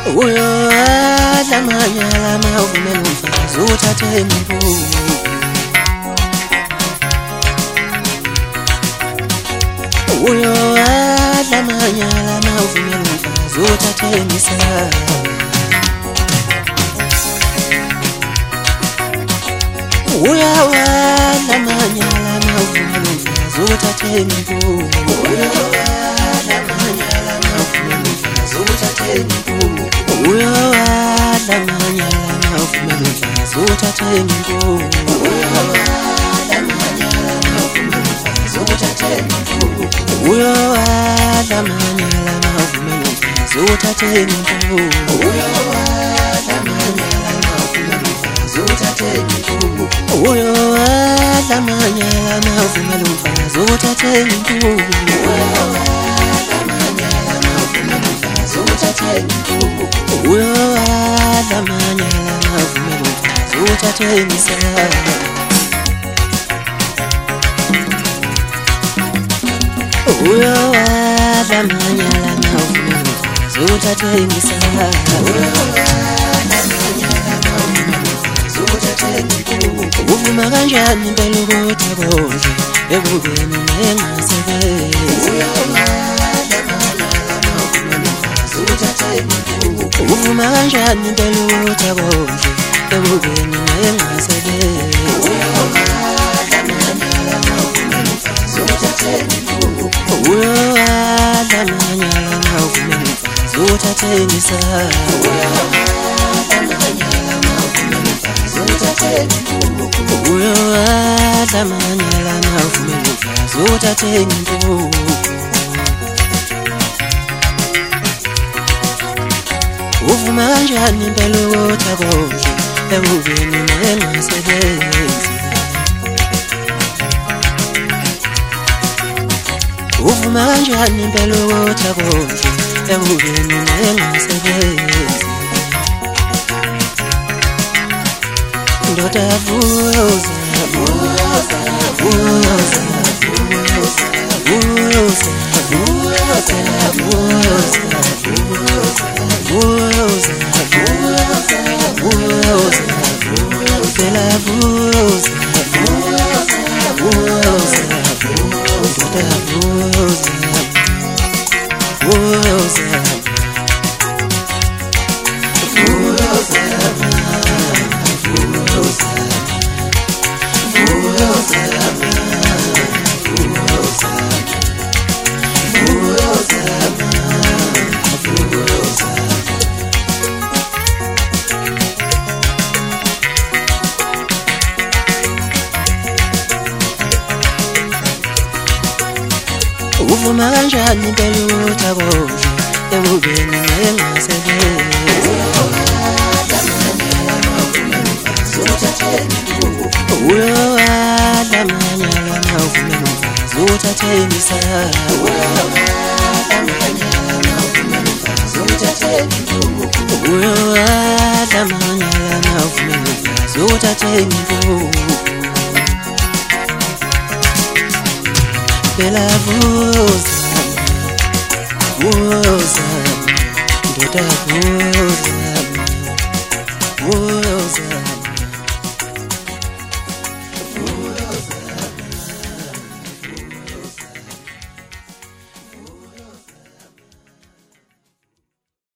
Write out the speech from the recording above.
Uyo adlamanyala mawuvumela umfazi uthathe imvumo. Uyo adlamanyala mawuvumela umfazi uthathe imisala. Uyo adlamanyala mawuvumela umfazi uthathe imvumo. Uyo adlamanyala mawuvumela umfazi uthathe imvumo. Uyo adlamanyala mawuvumela umfazi uthathe imvumo. Uyo adlamanyala mawuvumela umfazi uthathe imvumo. Uyo adlamanyala mawuvumela umfazi uthathe imvumo. Uyo adlamanyala mawuvumela umfazi uthathe imvumo. Uyo adlamanyala mawuvumela umfazi uthathe imvumo. Uyo adlamanyala mawuvumela umfazi uthathe imisala. Uyo adlamanyala mawuvumela umfazi uthathe imisala. Uvuma kanjani impela ukuthi akondle ekubeni nengasebenzi? Uvuma kanjani impela ukuthi akondle ekubeni nengasebenzi? Uyo adlamanyala mawuvumela umfazi uthathe imisala. Uyo adlamanyala mawuvumela umfazi uthathe imvumo. Uvuma kanjani impela ukuthi akondle ekubeni nengasebenzi? Uvuma kanjani impela ukuthi akondle ekubeni nengasebenzi? Ndoda vuyoza, vuyoza, vuyoza, vuyoza, vuyoza, vuyoza, vuyoza, vuyoza, vuyoza, phela vuyoza, vuyoza, vuyoza, ndoda vuyoza, vuyoza, vuyoza. Uvuma kanjani impela ukuthi akondle ekubeni nengasebenzi? Uyo adlamanyala mawuvumela umfazi uthathe imisala. Uyo adlamanyala mawuvumela umfazi uthathe imvumo. Phela vuyoza, vuyoza, ndoda vuyoza.